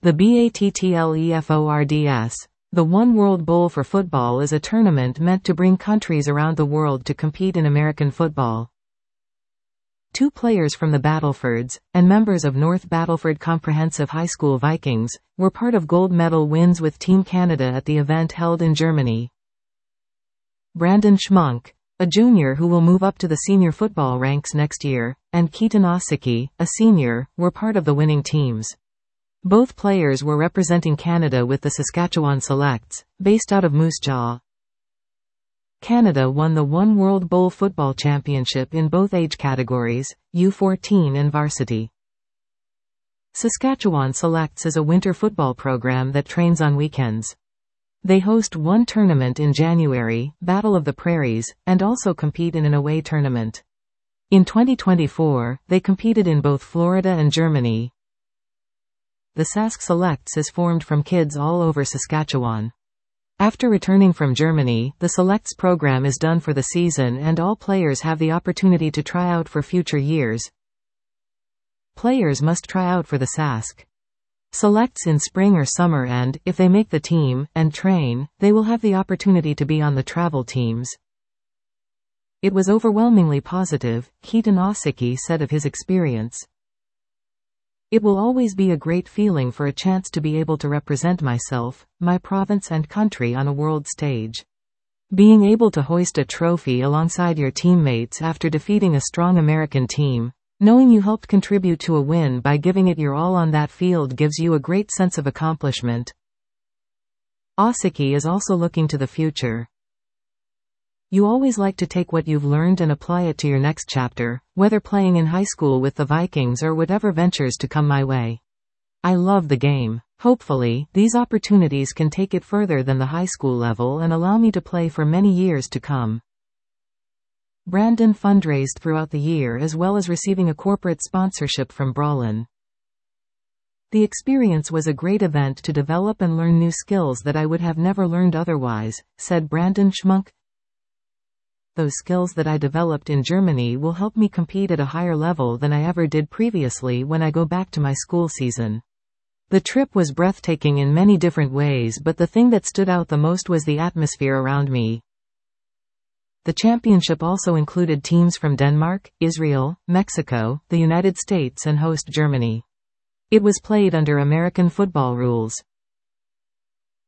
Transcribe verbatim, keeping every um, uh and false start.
The BATTLEFORDS. The One World Bowl for football is a tournament meant to bring countries around the world to compete in American football. Two players from the Battlefords, and members of North Battleford Comprehensive High School Vikings, were part of gold medal wins with Team Canada at the event held in Germany. Brandon Schmunk, a junior who will move up to the senior football ranks next year, and Keaton Osicki, a senior, were part of the winning teams. Both players were representing Canada with the Saskatchewan Selects, based out of Moose Jaw. Canada won the One World Bowl Football Championship in both age categories, U fourteen and varsity. Saskatchewan Selects is a winter football program that trains on weekends. They host one tournament in January, Battle of the Prairies, and also compete in an away tournament. In twenty twenty-four, they competed in both Florida and Germany. The Sask Selects is formed from kids all over Saskatchewan. After returning from Germany, the Selects program is done for the season and all players have the opportunity to try out for future years. Players must try out for the Sask Selects in spring or summer and, if they make the team, and train, they will have the opportunity to be on the travel teams. It was overwhelmingly positive, Keaton Osicki said of his experience. It will always be a great feeling for a chance to be able to represent myself, my province and country on a world stage. Being able to hoist a trophy alongside your teammates after defeating a strong American team, knowing you helped contribute to a win by giving it your all on that field gives you a great sense of accomplishment. Osicki is also looking to the future. You always like to take what you've learned and apply it to your next chapter, whether playing in high school with the Vikings or whatever ventures to come my way. I love the game. Hopefully, these opportunities can take it further than the high school level and allow me to play for many years to come. Brandon fundraised throughout the year as well as receiving a corporate sponsorship from Brawlin. The experience was a great event to develop and learn new skills that I would have never learned otherwise, said Brandon Schmunk. Those skills that I developed in Germany will help me compete at a higher level than I ever did previously when I go back to my school season. The trip was breathtaking in many different ways, but the thing that stood out the most was the atmosphere around me. The championship also included teams from Denmark, Israel, Mexico, the United States and host Germany. It was played under American football rules.